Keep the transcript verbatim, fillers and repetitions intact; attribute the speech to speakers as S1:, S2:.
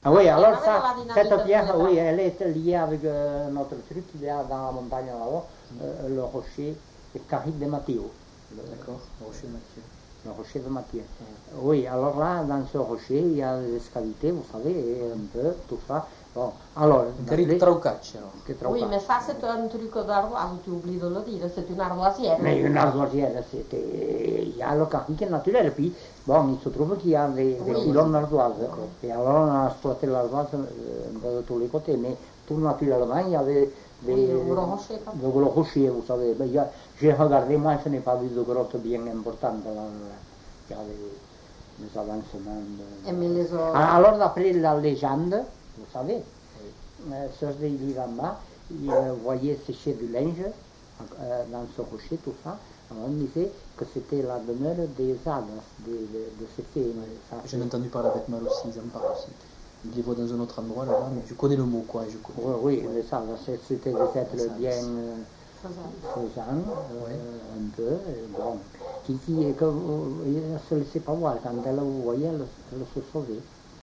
S1: Ah oui, alors
S2: la
S1: ça,
S2: dynamite
S1: cette
S2: de
S1: pierre,
S2: Bretagne.
S1: oui, elle est liée avec euh, notre truc, il y a dans la montagne là-haut, euh, le rocher Carrick de Matteo.
S3: D'accord, rocher Mathieu.
S1: Le rocher de Matteo. Oui, alors là, dans ce rocher, il y a des cavités, vous savez, et un peu, tout ça. Bon, alors...
S3: Carrick Traucacci, alors.
S1: Que
S2: Oui,
S1: Traucacci.
S2: mais ça c'est un truc d'ardoise, tu oublies de le dire, c'est une ardoisière.
S1: Mais une ardoisière, c'était... Il y a le Carrick naturel, puis, bon, il se trouve qu'il y a des, des
S2: Oui.
S1: filons d'ardoise. Et alors, on a exploité l'ardoise euh, de tous les côtés, mais tout naturellement, il y avait des...
S2: Oui, de gros rochers, comme
S1: de gros rochers, vous savez. Ben, il y a- j'ai regardé, moi, je n'ai pas vu de grotte bien importante. Là, là. Il y avait des avancements. de-
S2: Et mais les autres.
S1: Ah, Alors, d'après la légende, vous savez, euh, sur des livres en bas, il euh, voyait sécher du linge euh, dans ce rocher, tout ça. Alors, on disait que c'était la demeure des Adas, de, de, de ces fées. ça,
S3: J'en ai entendu parler avec Mal aussi, ils en parlent aussi. Ils les voient dans un autre endroit là-bas, mais je connais le mot quoi. Je connais.
S1: Oui, oui, les Adas, c'est- c'était des êtres
S3: Les Adas.
S1: bien euh,
S2: faisant.
S1: faisants, euh, un peu, euh, bon, qui, qui que vous ne se laissait pas voir. Quand elle vous voyait, elle, elle se sauvait.